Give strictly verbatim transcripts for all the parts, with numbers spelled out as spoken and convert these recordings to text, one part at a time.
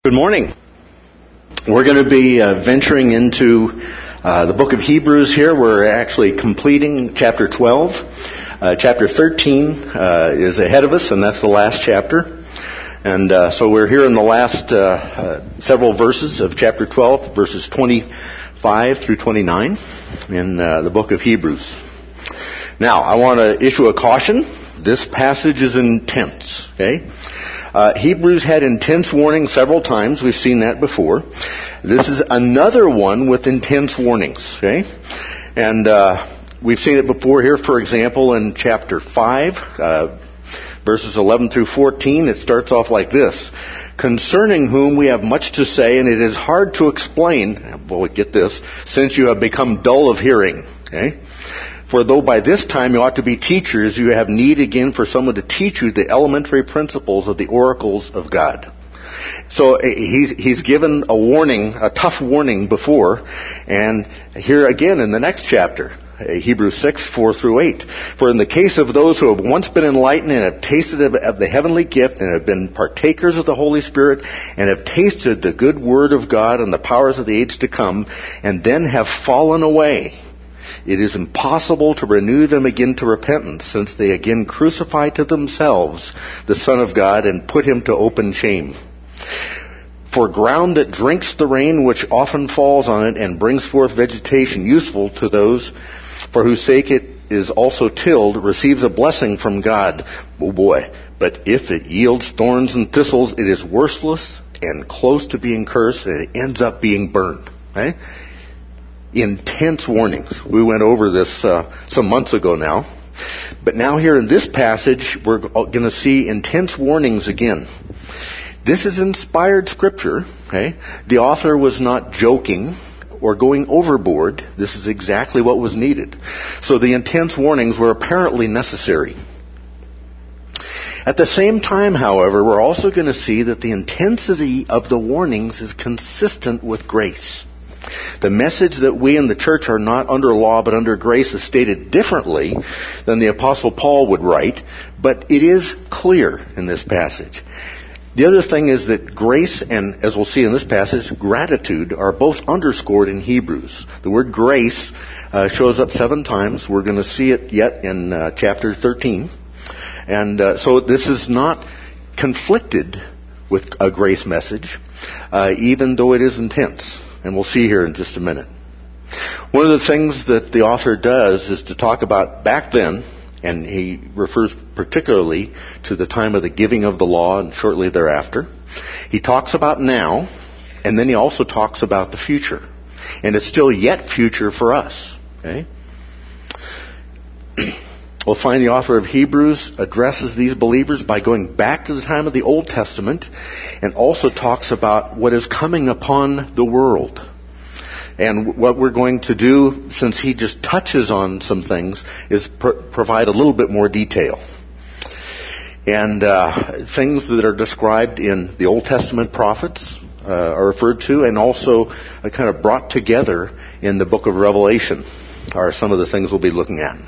Good morning. We're going to be uh, venturing into uh, the book of Hebrews here. We're actually completing chapter twelve. Uh, chapter thirteen uh, is ahead of us, and that's the last chapter. And uh, so we're here in the last uh, uh, several verses of chapter twelve, verses twenty-five through twenty-nine in uh, the book of Hebrews. Now, I want to issue a caution. This passage is intense, okay? Uh, Hebrews had intense warnings several times. We've seen that before. This is another one with intense warnings, okay? And uh, we've seen it before here, for example, in chapter five, uh, verses eleven through fourteen. It starts off like this. Concerning whom we have much to say, and it is hard to explain, well, get this, since you have become dull of hearing, okay? For though by this time you ought to be teachers, you have need again for someone to teach you the elementary principles of the oracles of God. So he's, he's given a warning, a tough warning before, and here again in the next chapter, Hebrews six, four through eight. For in the case of those who have once been enlightened and have tasted of the heavenly gift and have been partakers of the Holy Spirit and have tasted the good word of God and the powers of the age to come, and then have fallen away, it is impossible to renew them again to repentance, since they again crucify to themselves the Son of God and put him to open shame. For ground that drinks the rain which often falls on it and brings forth vegetation useful to those for whose sake it is also tilled receives a blessing from God. Oh boy. But if it yields thorns and thistles, it is worthless and close to being cursed, and it ends up being burned. Okay? Intense warnings. We went over this uh, some months ago now. But now here in this passage, we're going to see intense warnings again. This is inspired scripture. Okay? The author was not joking or going overboard. This is exactly what was needed. So the intense warnings were apparently necessary. At the same time, however, we're also going to see that the intensity of the warnings is consistent with grace. The message that we in the church are not under law but under grace is stated differently than the Apostle Paul would write, but it is clear in this passage. The other thing is that grace and, as we'll see in this passage, gratitude are both underscored in Hebrews. The word grace uh, shows up seven times. We're going to see it yet in uh, chapter thirteen. And uh, so this is not conflicted with a grace message, uh, even though it is intense. And we'll see here in just a minute. One of the things that the author does is to talk about back then, and he refers particularly to the time of the giving of the law and shortly thereafter. He talks about now, and then he also talks about the future. And it's still yet future for us. Okay? We'll find the author of Hebrews addresses these believers by going back to the time of the Old Testament and also talks about what is coming upon the world. And what we're going to do, since he just touches on some things, is pr- provide a little bit more detail. And uh, things that are described in the Old Testament prophets uh, are referred to, and also uh, kind of brought together in the book of Revelation are some of the things we'll be looking at.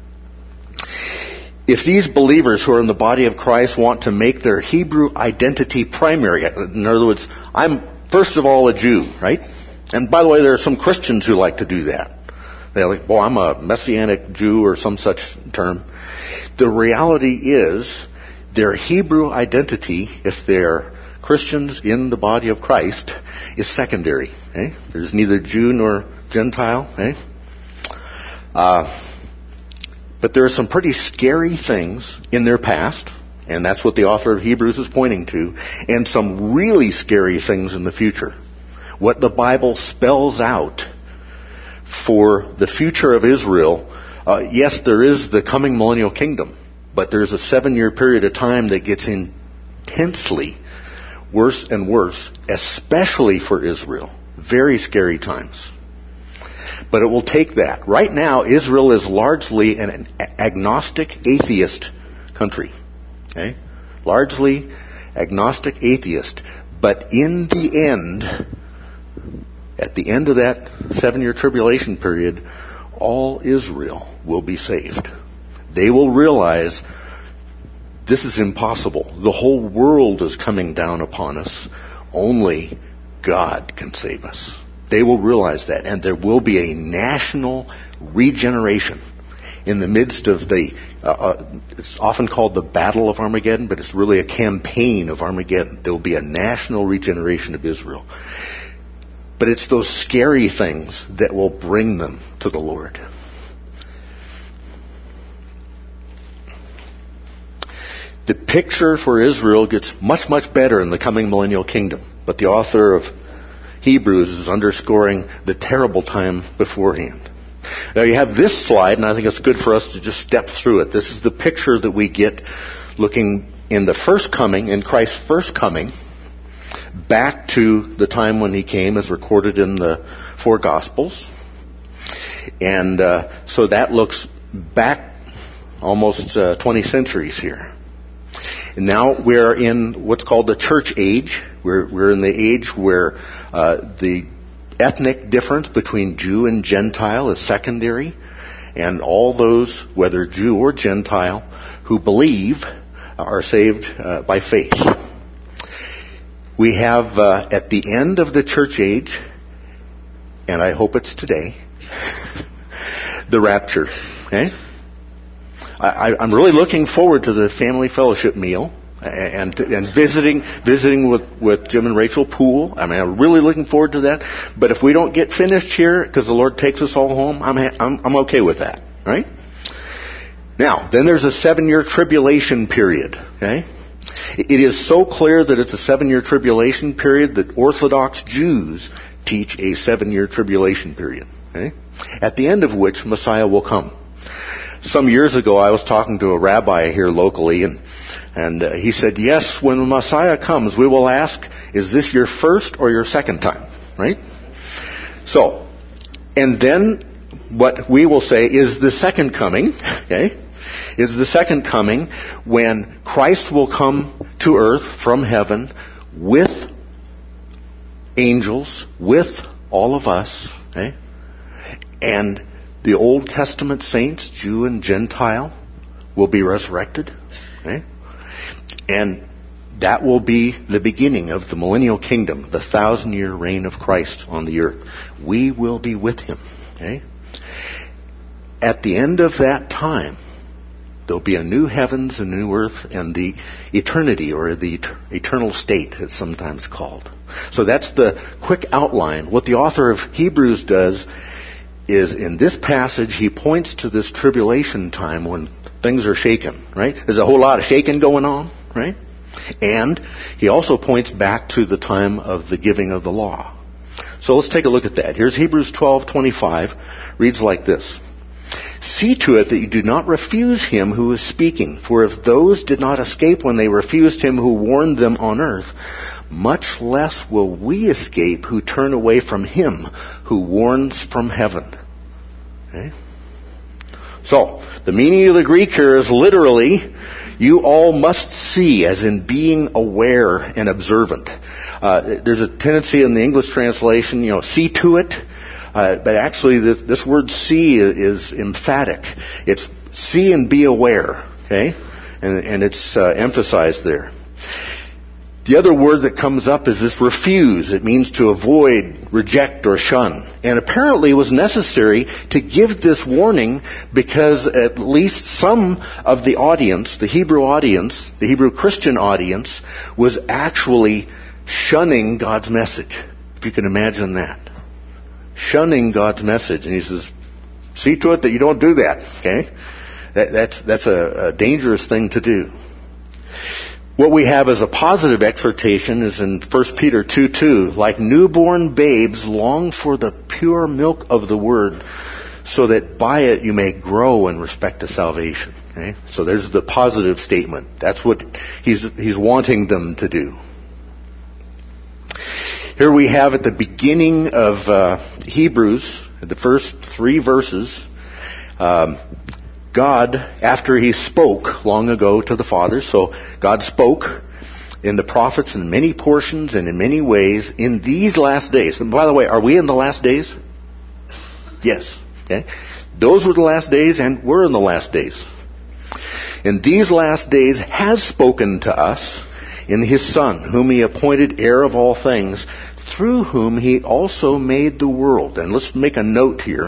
If these believers who are in the body of Christ want to make their Hebrew identity primary, in other words, I'm first of all a Jew, right? And by the way, there are some Christians who like to do that. They're like, well, I'm a Messianic Jew or some such term. The reality is their Hebrew identity, if they're Christians in the body of Christ, is secondary. Eh? There's neither Jew nor Gentile. Eh? Uh, But there are some pretty scary things in their past, and that's what the author of Hebrews is pointing to, and some really scary things in the future. What the Bible spells out for the future of Israel, uh, yes, there is the coming millennial kingdom, but there's a seven-year period of time that gets intensely worse and worse, especially for Israel. Very scary times. But it will take that. Right now, Israel is largely an agnostic atheist country. Okay? Largely agnostic atheist. But in the end, at the end of that seven-year tribulation period, all Israel will be saved. They will realize this is impossible. The whole world is coming down upon us. only God can save us. They will realize that, and there will be a national regeneration in the midst of the, uh, uh, it's often called the Battle of Armageddon, but it's really a campaign of Armageddon. There will be a national regeneration of Israel. But it's those scary things that will bring them to the Lord. The picture for Israel gets much, much better in the coming millennial kingdom. But the author of Hebrews is underscoring the terrible time beforehand. Now you have this slide, and I think it's good for us to just step through it. This is the picture that we get looking in the first coming, in Christ's first coming, back to the time when he came as recorded in the four Gospels. And uh, so that looks back almost uh, twenty centuries here. And now we're in what's called the church age. We're, we're in the age where uh, the ethnic difference between Jew and Gentile is secondary. And all those, whether Jew or Gentile, who believe are saved uh, by faith. We have uh, at the end of the church age, and I hope it's today, the rapture. Okay? I, I'm really looking forward to the family fellowship meal and and visiting visiting with, with Jim and Rachel Poole. I mean, I'm really looking forward to that. But if we don't get finished here because the Lord takes us all home, I'm I'm, I'm okay with that, right? Now, then there's a seven-year tribulation period. Okay, it is so clear that it's a seven-year tribulation period that Orthodox Jews teach a seven-year tribulation period. Okay, at the end of which Messiah will come. Some years ago, I was talking to a rabbi here locally, and and uh, he said, yes, when the Messiah comes, we will ask, is this your first or your second time? Right? So, and then what we will say is the second coming, okay, is the second coming when Christ will come to earth from heaven with angels, with all of us, okay, and the Old Testament saints, Jew and Gentile, will be resurrected. Okay? And that will be the beginning of the millennial kingdom, the thousand-year reign of Christ on the earth. We will be with him. Okay? At the end of that time, there'll be a new heavens and a new earth, and the eternity, or the eternal state, it's sometimes called. So that's the quick outline. What the author of Hebrews does is in this passage, he points to this tribulation time when things are shaken, right? There's a whole lot of shaking going on, right? And he also points back to the time of the giving of the law. So let's take a look at that. Here's Hebrews twelve twenty-five. Reads like this. See to it that you do not refuse him who is speaking. For if those did not escape when they refused him who warned them on earth, much less will we escape who turn away from him who warns from heaven. Okay? So, the meaning of the Greek here is literally, you all must see, as in being aware and observant. Uh, there's a tendency in the English translation, you know, see to it. Uh, but actually, this, this word see is, is emphatic. It's see and be aware. Okay? And, and it's uh, emphasized there. The other word that comes up is this refuse. It means to avoid, reject, or shun. And apparently it was necessary to give this warning because at least some of the audience, the Hebrew audience, the Hebrew Christian audience, was actually shunning God's message. If you can imagine that. Shunning God's message. And he says, see to it that you don't do that. Okay? That, that's, that's a, a dangerous thing to do. What we have as a positive exhortation is in First Peter two two. Like newborn babes, long for the pure milk of the word, so that by it you may grow in respect to salvation. Okay? So there's the positive statement. That's what he's, he's wanting them to do. Here we have at the beginning of uh, Hebrews, the first three verses, um, God, after he spoke long ago to the fathers, so God spoke in the prophets in many portions and in many ways in these last days. And by the way, are we in the last days? Yes. Okay. Those were the last days, and we're in the last days. In these last days has spoken to us in his Son, whom he appointed heir of all things, through whom he also made the world. And let's make a note here.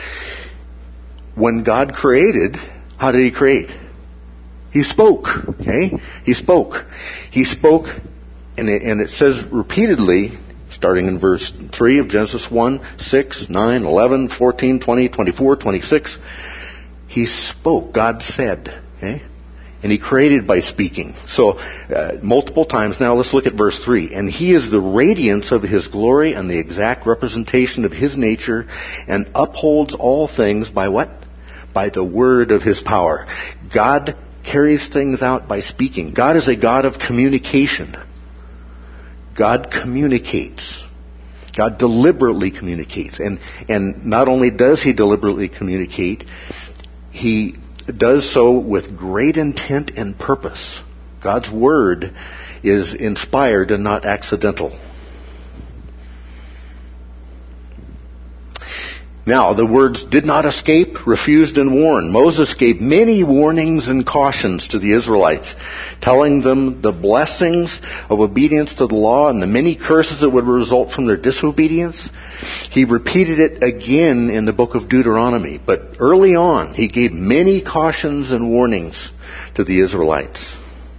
When God created, how did he create? He spoke. Okay? He spoke. He spoke, and it, and it says repeatedly, starting in verse three of Genesis one, six, nine, eleven, fourteen, twenty, twenty-four, twenty-six. He spoke. God said. Okay? And he created by speaking. So, uh, multiple times. Now let's look at verse three. And he is the radiance of his glory and the exact representation of his nature, and upholds all things by what? By the word of his power. God carries things out by speaking. God is a God of communication. God communicates. God deliberately communicates. And, and not only does he deliberately communicate, he does so with great intent and purpose. God's word is inspired and not accidental. Now, the words did not escape, refused, and warned. Moses gave many warnings and cautions to the Israelites, telling them the blessings of obedience to the law and the many curses that would result from their disobedience. He repeated it again in the book of Deuteronomy. But early on, he gave many cautions and warnings to the Israelites.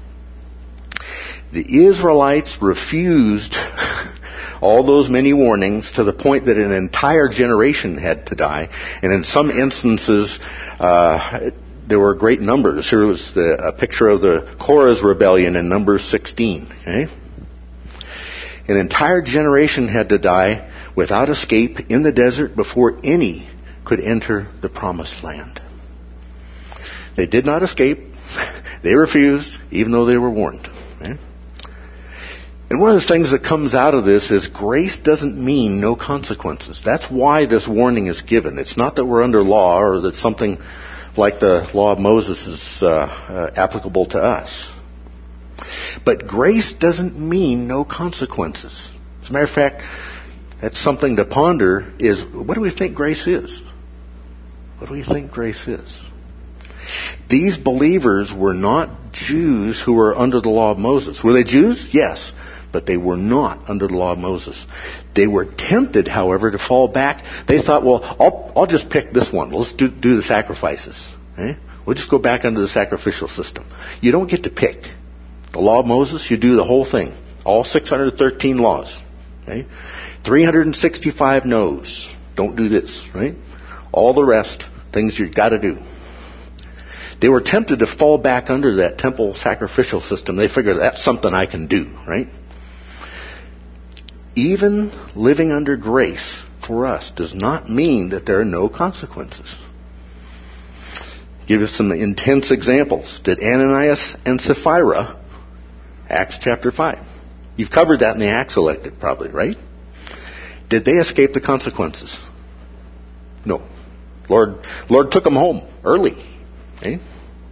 The Israelites refused all those many warnings to the point that an entire generation had to die. And in some instances, uh, there were great numbers. Here was the, a picture of the Korah's rebellion in Numbers sixteen. Okay? An entire generation had to die without escape in the desert before any could enter the promised land. They did not escape. They refused, even though they were warned. Okay? And one of the things that comes out of this is grace doesn't mean no consequences. That's why this warning is given. It's not that we're under law or that something like the law of Moses is uh, uh, applicable to us. But grace doesn't mean no consequences. As a matter of fact, that's something to ponder is, what do we think grace is? What do we think grace is? These believers were not Jews who were under the law of Moses. Were they Jews? Yes. But they were not under the law of Moses. They were tempted, however, to fall back. They thought, well, I'll, I'll just pick this one. Let's do, do the sacrifices. Okay? We'll just go back under the sacrificial system. You don't get to pick. The law of Moses, you do the whole thing. All six hundred thirteen laws. Okay? three hundred sixty-five no's. Don't do this. Right? All the rest, things you've got to do. They were tempted to fall back under that temple sacrificial system. They figured that's something I can do. Right? Even living under grace for us does not mean that there are no consequences. Give us some intense examples. Did Ananias and Sapphira, Acts chapter five. You've covered that in the Acts elected probably, right? Did they escape the consequences? No. Lord, Lord took them home early. Okay?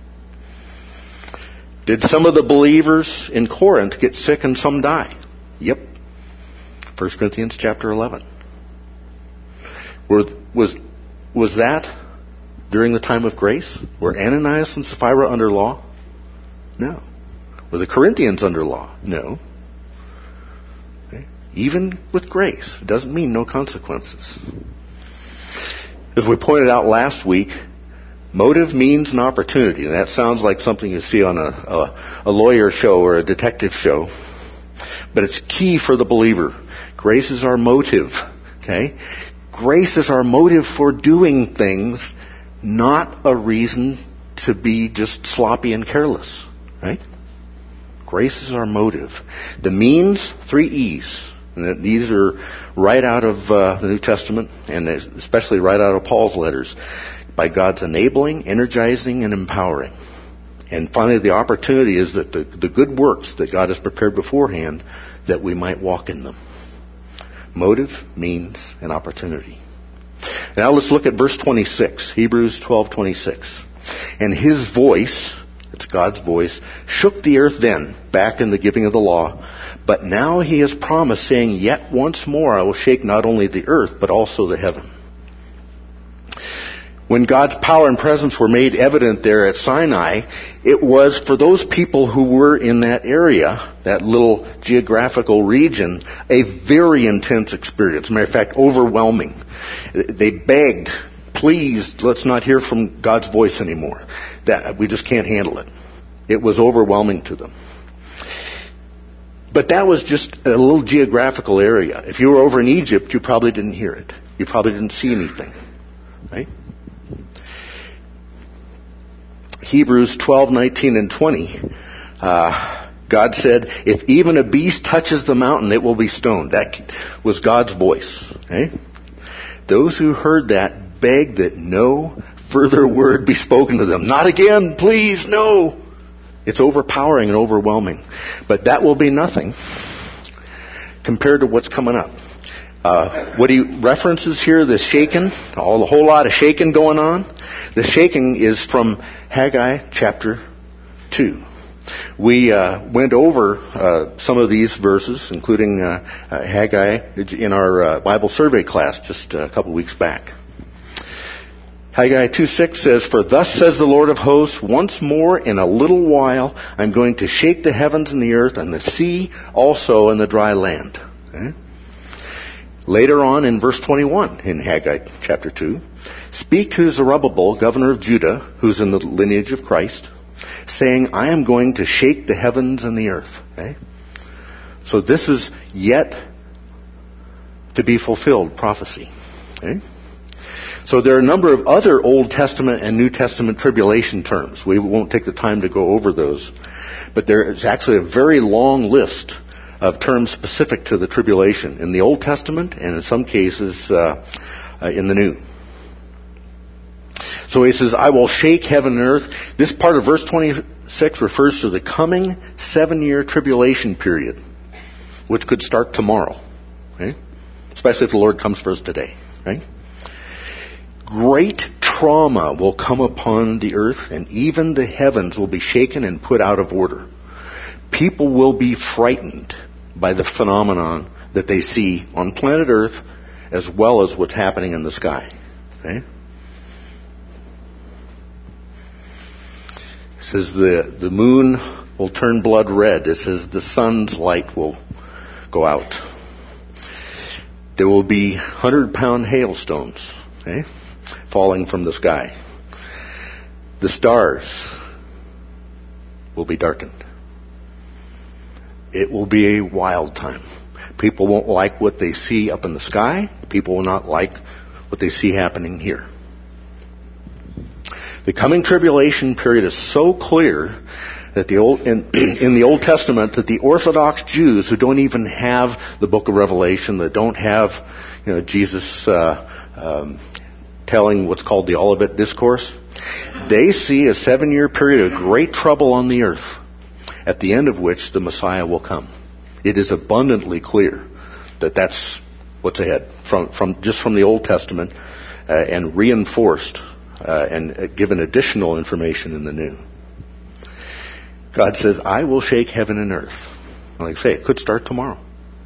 Did some of the believers in Corinth get sick and some die? Yep. First Corinthians chapter eleven. Were, was, was that during the time of grace? Were Ananias and Sapphira under law? No. Were the Corinthians under law? No. Okay. Even with grace, it doesn't mean no consequences. As we pointed out last week, motive means an opportunity. And that sounds like something you see on a, a, a lawyer show or a detective show. But it's key for the believer. Grace is our motive. Okay? Grace is our motive for doing things, not a reason to be just sloppy and careless. Right? Grace is our motive. The means, three E's. And these are right out of uh, the New Testament, and especially right out of Paul's letters. By God's enabling, energizing, and empowering. And finally, the opportunity is that the, the good works that God has prepared beforehand, that we might walk in them. Motive, means, and opportunity. Now let's look at verse twenty-six, Hebrews twelve twenty-six. And his voice, it's God's voice, shook the earth then, back in the giving of the law. But now he has promised, saying, yet once more I will shake not only the earth, but also the heaven. When God's power and presence were made evident there at Sinai, it was for those people who were in that area, that little geographical region, a very intense experience. As a matter of fact, overwhelming. They begged, please, let's not hear from God's voice anymore. That we just can't handle it. It was overwhelming to them. But that was just a little geographical area. If you were over in Egypt, you probably didn't hear it. You probably didn't see anything. Right? Hebrews twelve, nineteen, and twenty. Uh, God said, if even a beast touches the mountain, it will be stoned. That was God's voice. Okay? Those who heard that begged that no further word be spoken to them. Not again, please, no. It's overpowering and overwhelming. But that will be nothing compared to what's coming up. Uh, what he references here, the shaking, all a whole lot of shaking going on. The shaking is from Haggai chapter two. We uh, went over uh, some of these verses, including uh, uh, Haggai, in our uh, Bible survey class just a couple weeks back. Haggai two six says, for thus says the Lord of hosts, once more in a little while I'm going to shake the heavens and the earth and the sea also and the dry land. Okay? Later on in verse twenty-one in Haggai chapter two, speak to Zerubbabel, governor of Judah, who's in the lineage of Christ, saying, I am going to shake the heavens and the earth. Okay? So this is yet to be fulfilled prophecy. Okay? So there are a number of other Old Testament and New Testament tribulation terms. We won't take the time to go over those. But there is actually a very long list of terms specific to the tribulation in the Old Testament and in some cases uh, uh, in the New. So he says, I will shake heaven and earth. This part of verse twenty-six refers to the coming seven-year tribulation period, which could start tomorrow. Okay? Especially if the Lord comes for us today. Right? Great trauma will come upon the earth, and even the heavens will be shaken and put out of order. People will be frightened by the phenomenon that they see on planet Earth as well as what's happening in the sky. Okay? It says the, the moon will turn blood red. It says the sun's light will go out. There will be hundred-pound hailstones, okay, falling from the sky. The stars will be darkened. It will be a wild time. People won't like what they see up in the sky. People will not like what they see happening here. The coming tribulation period is so clear that the old in, in the Old Testament that the Orthodox Jews who don't even have the Book of Revelation, that don't have, you know, Jesus uh, um, telling what's called the Olivet Discourse, they see a seven-year period of great trouble on the earth, at the end of which the Messiah will come. It is abundantly clear that that's what's ahead, from, from just from the Old Testament, uh, and reinforced uh, and uh, given additional information in the New. God says, I will shake heaven and earth. Like I say, it could start tomorrow.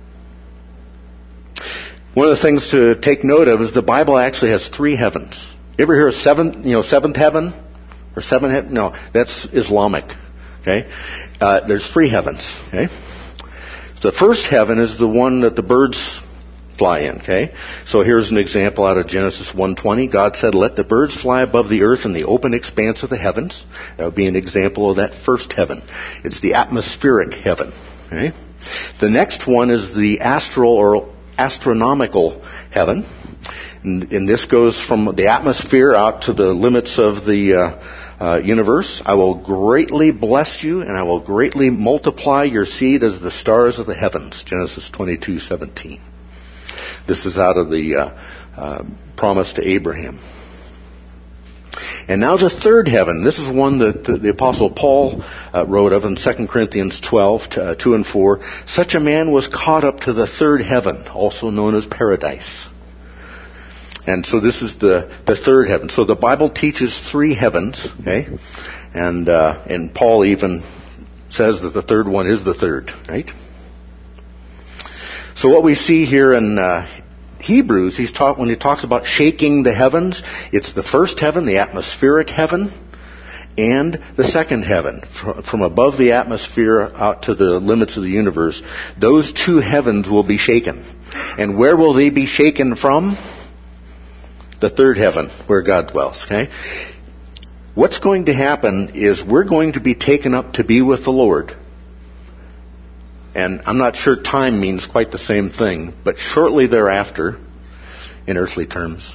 One of the things to take note of is the Bible actually has three heavens. You ever hear of seventh, you know, seventh heaven? Or seven heaven? No, that's Islamic. Okay? Uh, there's three heavens. Okay? So the first heaven is the one that the birds fly in. Okay? So here's an example out of Genesis one twenty. God said, let the birds fly above the earth in the open expanse of the heavens. That would be an example of that first heaven. It's the atmospheric heaven. Okay? The next one is the astral or astronomical heaven. And, and this goes from the atmosphere out to the limits of the uh, uh, universe. I will greatly bless you, and I will greatly multiply your seed as the stars of the heavens. Genesis twenty-two seventeen. This is out of the uh, uh, promise to Abraham. And now the third heaven. This is one that the Apostle Paul uh, wrote of in Second Corinthians twelve, uh, two and four. Such a man was caught up to the third heaven, also known as paradise. And so this is the, the third heaven. So the Bible teaches three heavens, okay? And uh, and Paul even says that the third one is the third, right? So what we see here in uh, Hebrews, he's taught, when he talks about shaking the heavens, it's the first heaven, the atmospheric heaven, and the second heaven, from above the atmosphere out to the limits of the universe. Those two heavens will be shaken. And where will they be shaken from? The third heaven, where God dwells. Okay? What's going to happen is we're going to be taken up to be with the Lord. And I'm not sure time means quite the same thing, but shortly thereafter, in earthly terms,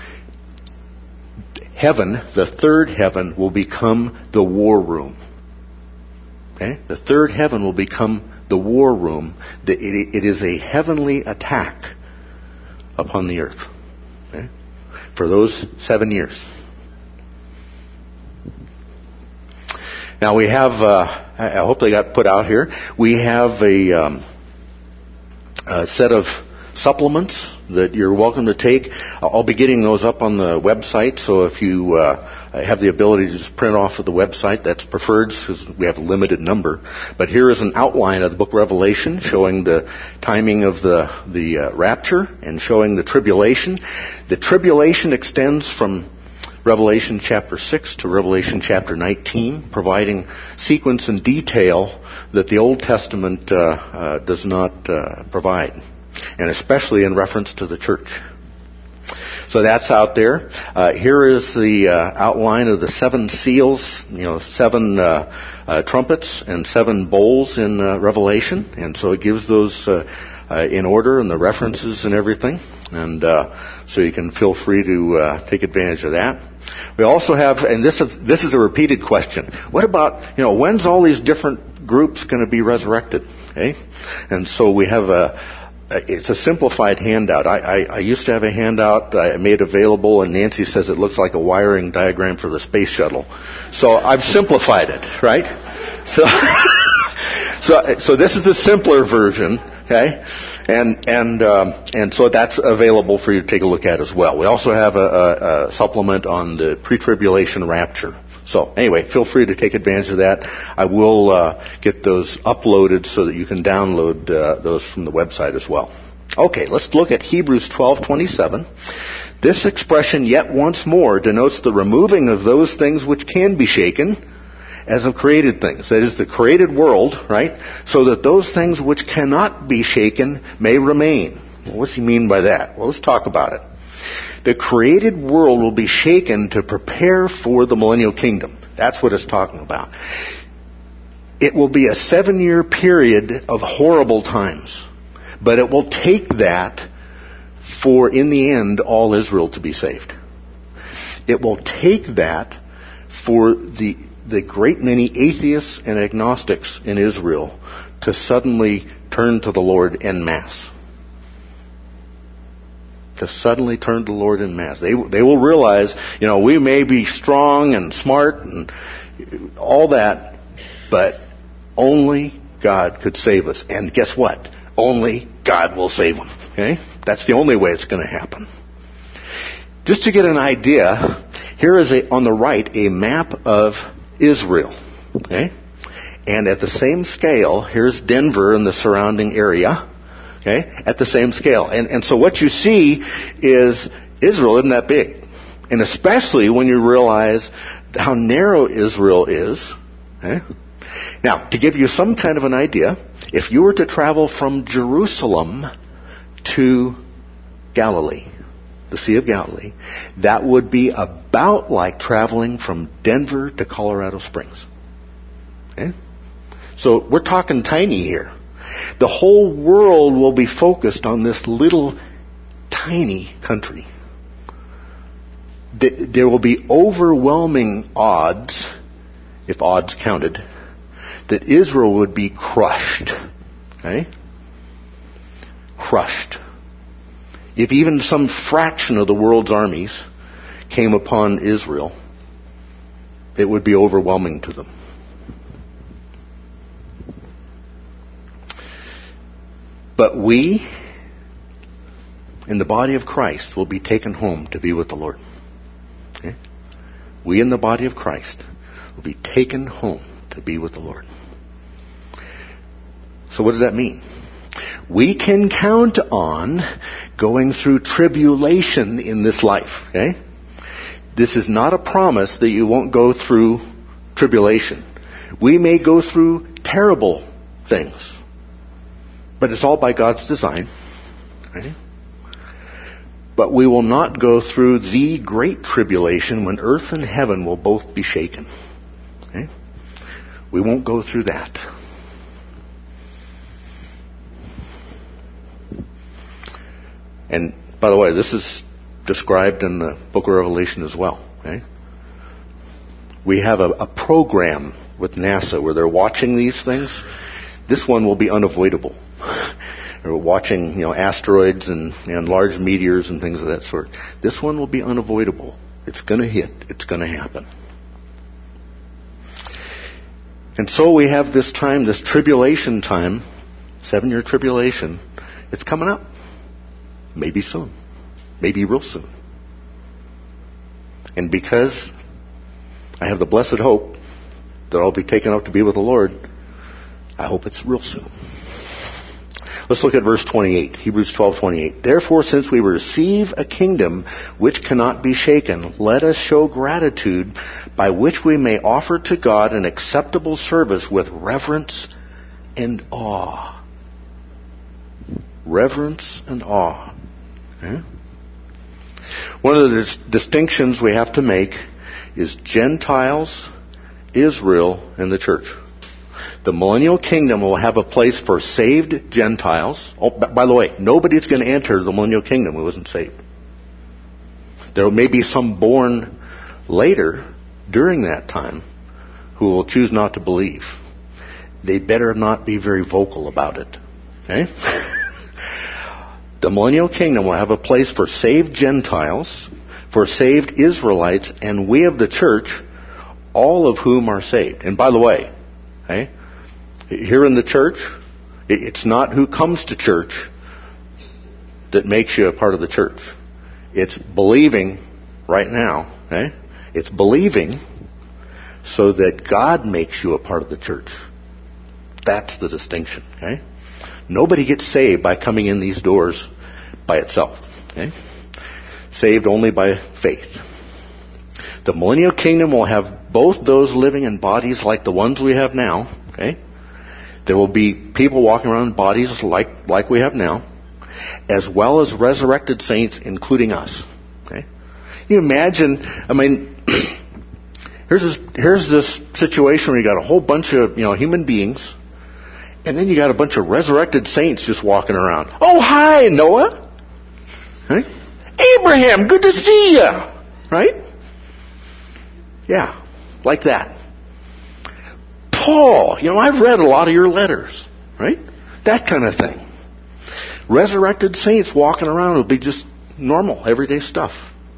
heaven, the third heaven, will become the war room. Okay? The third heaven will become the war room. It is a heavenly attack upon the earth. Okay? For those seven years. Now we have, uh, I hope they got put out here, we have a, um, a set of supplements that you're welcome to take. I'll be getting those up on the website, so if you uh, have the ability to just print off of the website, that's preferred because we have a limited number. But here is an outline of the book of Revelation showing the timing of the, the uh, rapture and showing the tribulation. The tribulation extends from Revelation chapter six to Revelation chapter nineteen, providing sequence and detail that the Old Testament uh, uh, does not uh, provide, and especially in reference to the church. So that's out there. Uh, here is the uh, outline of the seven seals, you know, seven uh, uh, trumpets and seven bowls in uh, Revelation, and so it gives those uh, uh, in order and the references and everything, and uh, so you can feel free to uh, take advantage of that. We also have, and this is this is a repeated question. What about, you know, when's all these different groups going to be resurrected? Okay, and so we have a, it's a simplified handout. I, I, I used to have a handout I made available, and Nancy says it looks like a wiring diagram for the space shuttle. So I've simplified it, right? So, so, so this is the simpler version. Okay, and and um, and so that's available for you to take a look at as well. We also have a, a, a supplement on the pre-tribulation rapture. So anyway, feel free to take advantage of that. I will uh, get those uploaded so that you can download uh, those from the website as well. Okay, let's look at Hebrews twelve twenty-seven. This expression, "yet once more," denotes the removing of those things which can be shaken, as of created things. That is, the created world, right? So that those things which cannot be shaken may remain. Well, what's he mean by that? Well, let's talk about it. The created world will be shaken to prepare for the millennial kingdom. That's what it's talking about. It will be a seven-year period of horrible times. But it will take that for, in the end, all Israel to be saved. It will take that for the the great many atheists and agnostics in Israel to suddenly turn to the Lord en masse. To suddenly turn to the Lord en masse. They, they will realize, you know, we may be strong and smart and all that, but only God could save us. And guess what? Only God will save them. Okay? That's the only way it's going to happen. Just to get an idea, here is a, on the right a map of Israel. Okay? And at the same scale, here's Denver and the surrounding area. Okay? At the same scale. And, and so what you see is Israel isn't that big. And especially when you realize how narrow Israel is. Okay? Now, to give you some kind of an idea, if you were to travel from Jerusalem to Galilee, the Sea of Galilee, that would be about like traveling from Denver to Colorado Springs. Okay? So we're talking tiny here. The whole world will be focused on this little tiny country. There will be overwhelming odds, if odds counted, that Israel would be crushed. Okay? Crushed. If even some fraction of the world's armies came upon Israel, it would be overwhelming to them. But we, in the body of Christ, will be taken home to be with the Lord. Okay? We in the body of Christ will be taken home to be with the Lord. So what does that mean? We can count on going through tribulation in this life, okay? This is not a promise that you won't go through tribulation. We may go through terrible things, but it's all by God's design, okay? But we will not go through the great tribulation when earth and heaven will both be shaken, okay? We won't go through that. And by the way, this is described in the book of Revelation as well. Okay? We have a, a program with NASA where they're watching these things. This one will be unavoidable. They're watching, you know, asteroids and, and large meteors and things of that sort. This one will be unavoidable. It's going to hit. It's going to happen. And so we have this time, this tribulation time, seven-year tribulation. It's coming up. Maybe soon. Maybe real soon. And because I have the blessed hope that I'll be taken up to be with the Lord, I hope it's real soon. Let's look at verse twenty-eight. Hebrews twelve twenty-eight. Therefore, since we receive a kingdom which cannot be shaken, let us show gratitude by which we may offer to God an acceptable service with reverence and awe. Reverence and awe. Okay? One of the dis- distinctions we have to make is Gentiles, Israel, and the church. The millennial kingdom will have a place for saved Gentiles. Oh, by the way, nobody's going to enter the millennial kingdom who isn't saved. There may be some born later during that time who will choose not to believe. They better not be very vocal about it. Okay? The millennial kingdom will have a place for saved Gentiles, for saved Israelites, and we of the church, all of whom are saved. And by the way, okay, here in the church, it's not who comes to church that makes you a part of the church. It's believing right now. Okay? It's believing so that God makes you a part of the church. That's the distinction. Okay? Nobody gets saved by coming in these doors by itself. Okay? Saved only by faith. The millennial kingdom will have both those living in bodies like the ones we have now. Okay? There will be people walking around in bodies like, like we have now, as well as resurrected saints, including us. Okay? You imagine, I mean, here's this, here's this situation where you got a whole bunch of, you know, human beings, and then you got a bunch of resurrected saints just walking around. Oh, hi, Noah. Right? Abraham, good to see you. Right? Yeah, like that. Paul, you know, I've read a lot of your letters. Right? That kind of thing. Resurrected saints walking around will be just normal, everyday stuff.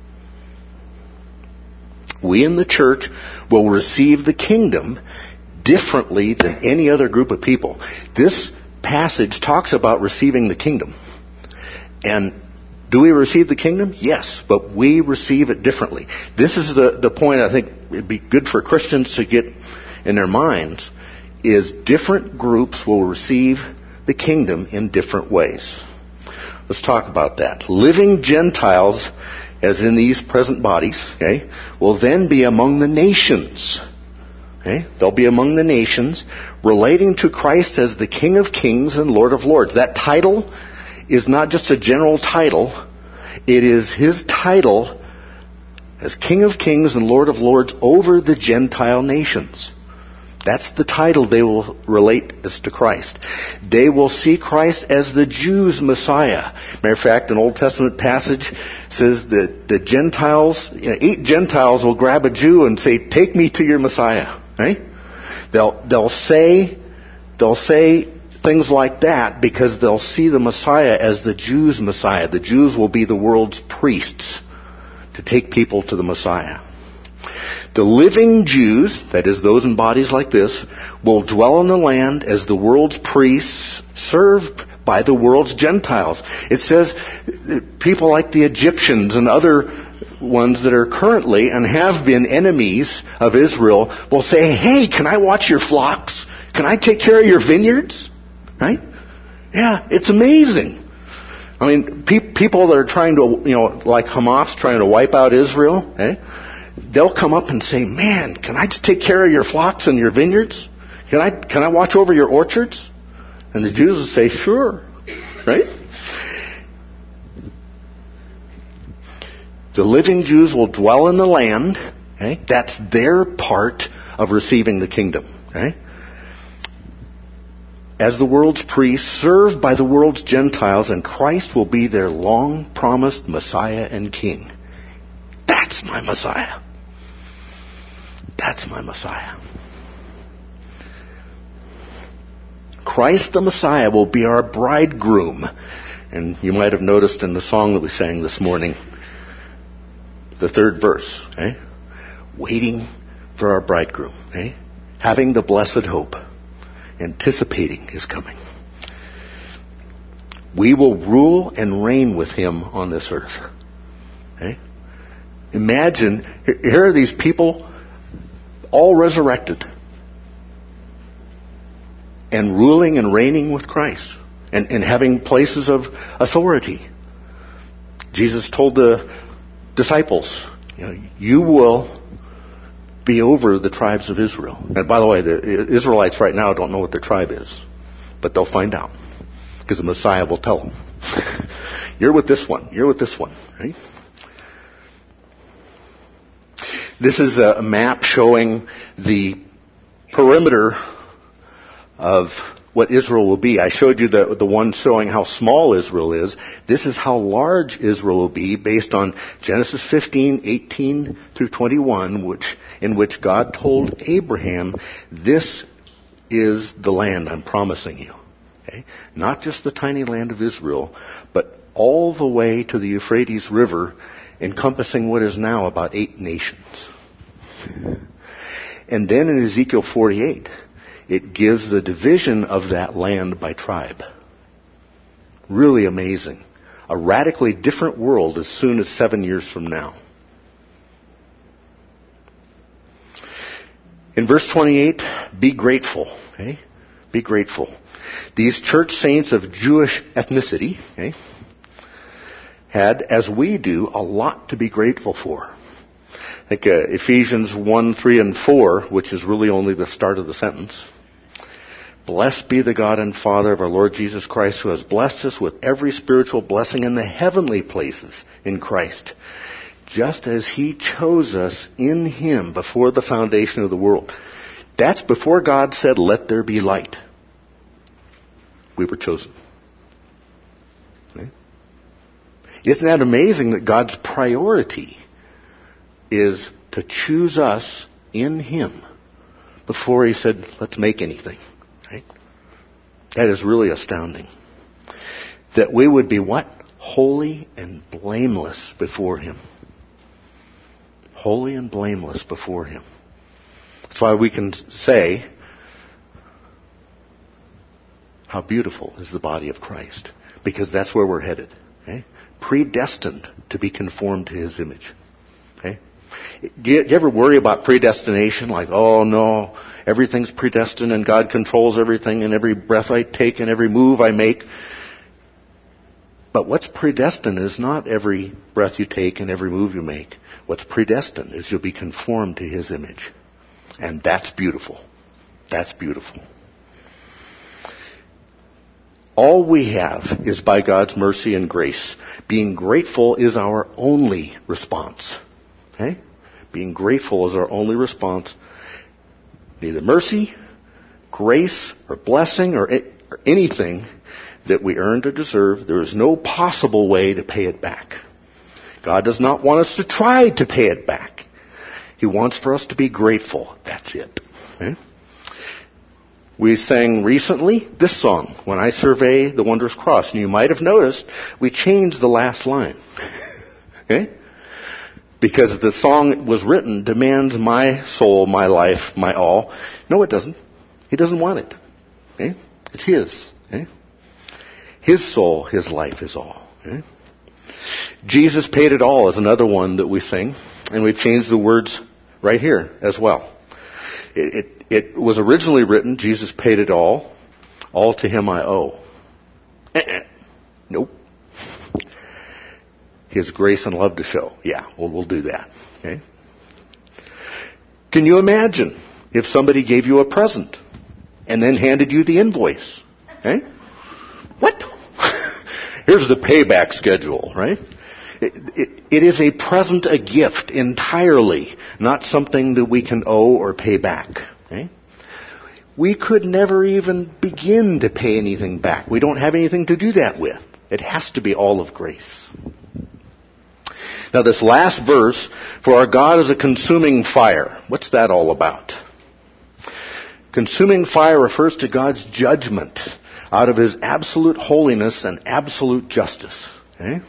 We in the church will receive the kingdom differently than any other group of people. This passage talks about receiving the kingdom. And do we receive the kingdom? Yes, but we receive it differently. This is the, the point I think it'd be good for Christians to get in their minds, is different groups will receive the kingdom in different ways. Let's talk about that. Living Gentiles, as in these present bodies, okay, will then be among the nations. Okay? They'll be among the nations, relating to Christ as the King of Kings and Lord of Lords. That title is not just a general title. It is His title as King of Kings and Lord of Lords over the Gentile nations. That's the title they will relate as to Christ. They will see Christ as the Jews' Messiah. Matter of fact, an Old Testament passage says that the Gentiles, you know, eight Gentiles will grab a Jew and say, "Take me to your Messiah." Right? They'll they'll say they'll say things like that because they'll see the Messiah as the Jews' Messiah. The Jews will be the world's priests to take people to the Messiah. The living Jews, that is those in bodies like this, will dwell in the land as the world's priests served by the world's Gentiles. It says people like the Egyptians and other ones that are currently and have been enemies of Israel will say, "Hey, can I watch your flocks? Can I take care of your vineyards?" Right? Yeah, it's amazing. I mean, pe- people that are trying to, you know, like Hamas trying to wipe out Israel, eh? They'll come up and say, man, can I just take care of your flocks and your vineyards? Can I, can I watch over your orchards? And the Jews will say, sure. Right? The living Jews will dwell in the land. Okay? That's their part of receiving the kingdom. Okay? As the world's priests, served by the world's Gentiles, and Christ will be their long-promised Messiah and King. That's my Messiah. That's my Messiah. Christ the Messiah will be our bridegroom. And you might have noticed in the song that we sang this morning, the third verse, okay? Waiting for our bridegroom, okay? Having the blessed hope, anticipating his coming. We will rule and reign with him on this earth. Okay? Imagine, here are these people all resurrected and ruling and reigning with Christ and, and having places of authority. Jesus told the disciples, you know, you will be over the tribes of Israel. And by the way, the Israelites right now don't know what their tribe is, but they'll find out because the Messiah will tell them. You're with this one. You're with this one. Right? This is a map showing the perimeter of what Israel will be. I showed you the, the one showing how small Israel is. This is how large Israel will be based on Genesis fifteen, eighteen through twenty-one, which, in which God told Abraham, this is the land I'm promising you. Okay? Not just the tiny land of Israel, but all the way to the Euphrates River, encompassing what is now about eight nations. And then in Ezekiel forty-eight, it gives the division of that land by tribe. Really amazing. A radically different world as soon as seven years from now. In verse twenty-eight, be grateful. Okay? Be grateful. These church saints of Jewish ethnicity, okay, had, as we do, a lot to be grateful for. I think uh, Ephesians one, three, and four, which is really only the start of the sentence. Blessed be the God and Father of our Lord Jesus Christ, who has blessed us with every spiritual blessing in the heavenly places in Christ, just as he chose us in him before the foundation of the world. That's before God said, let there be light. We were chosen. Okay? Isn't that amazing that God's priority is to choose us in him before he said, let's make anything. Right? That is really astounding. That we would be what? Holy and blameless before him. Holy and blameless before him. That's why we can say, how beautiful is the body of Christ. Because that's where we're headed. Okay? Predestined to be conformed to his image. Okay? Do you, do you ever worry about predestination? Like, oh no, everything's predestined and God controls everything and every breath I take and every move I make. But what's predestined is not every breath you take and every move you make. What's predestined is you'll be conformed to his image. And that's beautiful. That's beautiful. All we have is by God's mercy and grace. Being grateful is our only response. Okay? Being grateful is our only response. Neither mercy, grace, or blessing, or anything that we earned or deserve. There is no possible way to pay it back. God does not want us to try to pay it back. He wants for us to be grateful. That's it. Okay? We sang recently this song, When I Survey the Wondrous Cross. And you might have noticed we changed the last line. Okay? Because the song was written, demands my soul, my life, my all. No, it doesn't. He doesn't want it. Okay? It's his. Okay? His soul, his life, his all. Okay? Jesus paid it all is another one that we sing. And we've changed the words right here as well. It, it, it was originally written, Jesus paid it all. All to him I owe. Nope. His grace and love to show. Yeah, well, we'll do that. Okay. Can you imagine if somebody gave you a present and then handed you the invoice? Okay. What? Here's the payback schedule, right? It, it, it is a present, a gift entirely, not something that we can owe or pay back. Okay? We could never even begin to pay anything back. We don't have anything to do that with. It has to be all of grace. Now this last verse, for our God is a consuming fire. What's that all about? Consuming fire refers to God's judgment out of His absolute holiness and absolute justice. Okay?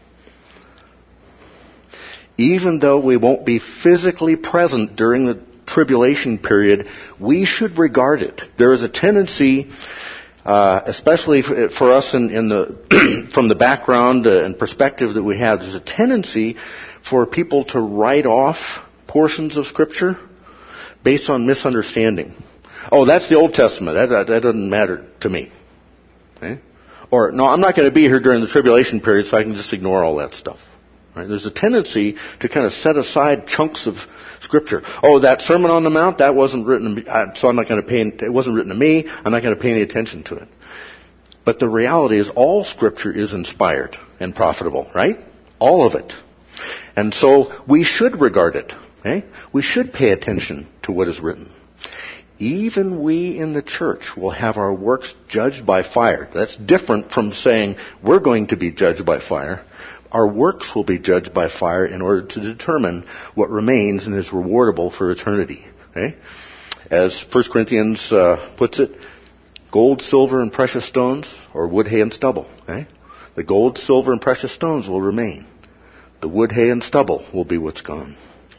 Even though we won't be physically present during the tribulation period, we should regard it. There is a tendency, uh, especially for us in, in the from the background and perspective that we have, there's a tendency for people to write off portions of Scripture based on misunderstanding. Oh, that's the Old Testament. That, that, that doesn't matter to me. Okay? Or, no, I'm not going to be here during the tribulation period, so I can just ignore all that stuff. Right? There's a tendency to kind of set aside chunks of Scripture. Oh, that Sermon on the Mount, that wasn't written to me, so I'm not going to pay, it wasn't written to me, I'm not going to pay any attention to it. But the reality is all Scripture is inspired and profitable, right? All of it. And so we should regard it. Okay? We should pay attention to what is written. Even we in the church will have our works judged by fire. That's different from saying we're going to be judged by fire. Our works will be judged by fire in order to determine what remains and is rewardable for eternity. Okay? As First Corinthians uh, puts it, gold, silver, and precious stones, or wood, hay, and stubble. Okay? The gold, silver, and precious stones will remain. The wood, hay, and stubble will be what's gone.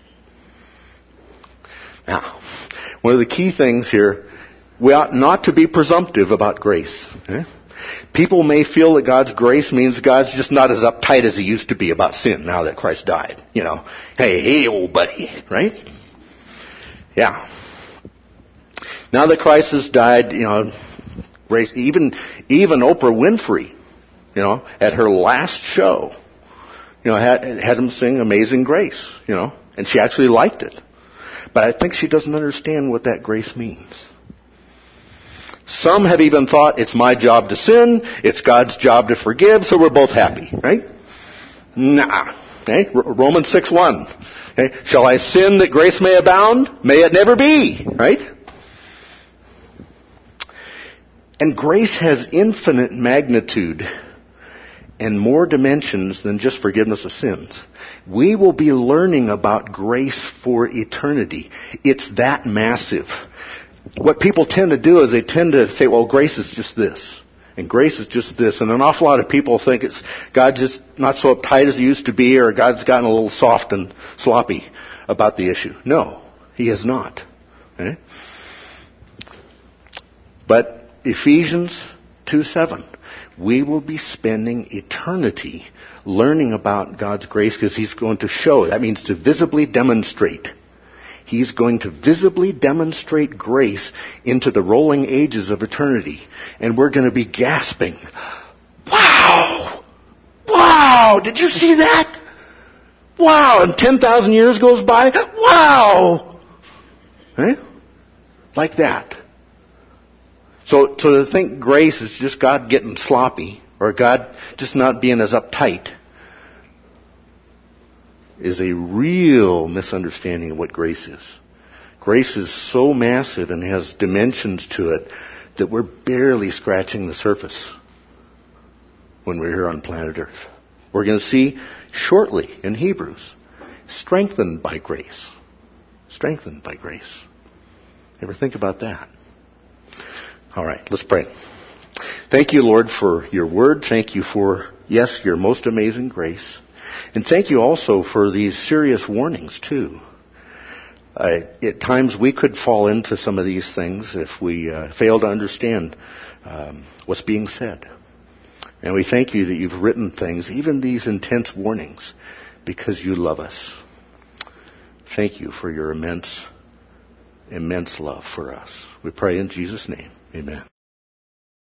Now, one of the key things here, we ought not to be presumptive about grace. Okay? People may feel that God's grace means God's just not as uptight as He used to be about sin now that Christ died. You know, hey, hey, old buddy, right? Yeah. Now that Christ has died, you know, grace, even, even Oprah Winfrey, you know, at her last show, you know, had, had him sing Amazing Grace, you know, and she actually liked it. But I think she doesn't understand what that grace means. Some have even thought it's my job to sin, it's God's job to forgive, so we're both happy, right? Nah. Okay? Romans six one. Okay? Shall I sin that grace may abound? May it never be, right? And grace has infinite magnitude and more dimensions than just forgiveness of sins. We will be learning about grace for eternity. It's that massive. What people tend to do is they tend to say, well, grace is just this. And grace is just this. And an awful lot of people think it's God just not so uptight as He used to be, or God's gotten a little soft and sloppy about the issue. No, He has not. Okay? But Ephesians two seven, we will be spending eternity learning about God's grace because He's going to show. That means to visibly demonstrate. He's going to visibly demonstrate grace into the rolling ages of eternity. And we're going to be gasping. Wow! Wow! Did you see that? Wow! And ten thousand years goes by. Wow! Eh? Like that. So, so to think grace is just God getting sloppy, or God just not being as uptight, is a real misunderstanding of what grace is. Grace is so massive and has dimensions to it that we're barely scratching the surface when we're here on planet Earth. We're going to see shortly in Hebrews, strengthened by grace. Strengthened by grace. Ever think about that? All right, let's pray. Thank you, Lord, for your word. Thank you for, yes, your most amazing grace. And thank you also for these serious warnings, too. Uh, at times we could fall into some of these things if we uh, fail to understand um, what's being said. And we thank you that you've written things, even these intense warnings, because you love us. Thank you for your immense, immense love for us. We pray in Jesus' name. Amen.